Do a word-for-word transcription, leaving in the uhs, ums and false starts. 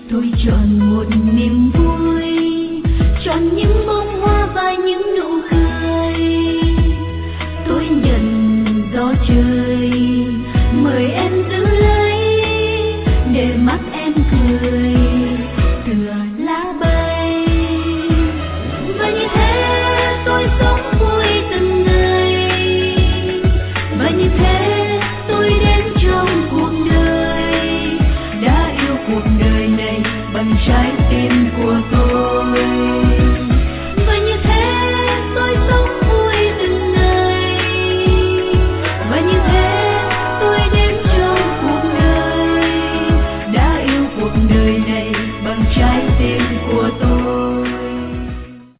tôi chọn một niềm vui, chọn những bông hoa và những nụ cười. Tôi nhận gió trời mời em giữ lấy để mắt em cười.